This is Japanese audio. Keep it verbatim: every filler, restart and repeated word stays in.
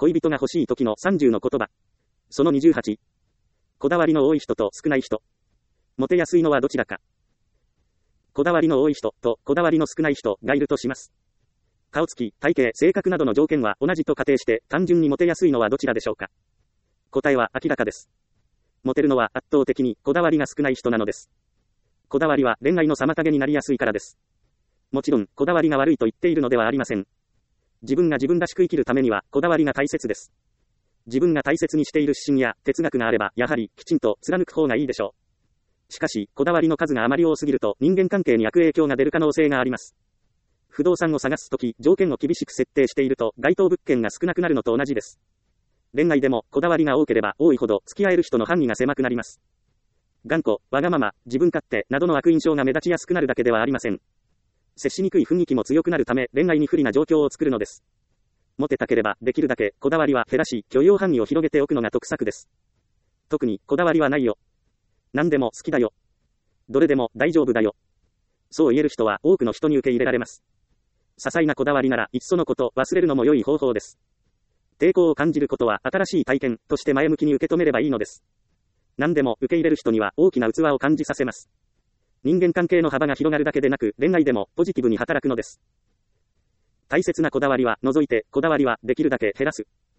恋人が欲しい時のさんじゅうの言葉。そのにじゅうはち。こだわりの多い人と少ない人。モテやすいのはどちらか。こだわりの多い人とこだわりの少ない人がいるとします。顔つき、体型、性格などの条件は同じと仮定して、単純にモテやすいのはどちらでしょうか。答えは明らかです。モテるのは圧倒的にこだわりが少ない人なのです。こだわりは恋愛の妨げになりやすいからです。もちろん、こだわりが悪いと言っているのではありません。自分が自分らしく生きるためには、こだわりが大切です。自分が大切にしている指針や哲学があれば、やはりきちんと貫く方がいいでしょう。しかし、こだわりの数があまり多すぎると人間関係に悪影響が出る可能性があります。不動産を探すとき、条件を厳しく設定していると、該当物件が少なくなるのと同じです。恋愛でも、こだわりが多ければ多いほど、付き合える人の範囲が狭くなります。頑固、わがまま、自分勝手、などの悪印象が目立ちやすくなるだけではありません。接しにくい雰囲気も強くなるため、恋愛に不利な状況を作るのです。モテたければ、できるだけ、こだわりは減らし、許容範囲を広げておくのが得策です。特に、こだわりはないよ。何でも好きだよ。どれでも大丈夫だよ。そう言える人は多くの人に受け入れられます。些細なこだわりなら、いっそのこと忘れるのも良い方法です。抵抗を感じることは新しい体験として前向きに受け止めればいいのです。何でも受け入れる人には大きな器を感じさせます。人間関係の幅が広がるだけでなく、恋愛でもポジティブに働くのです。大切なこだわりは除いて、こだわりはできるだけ減らす。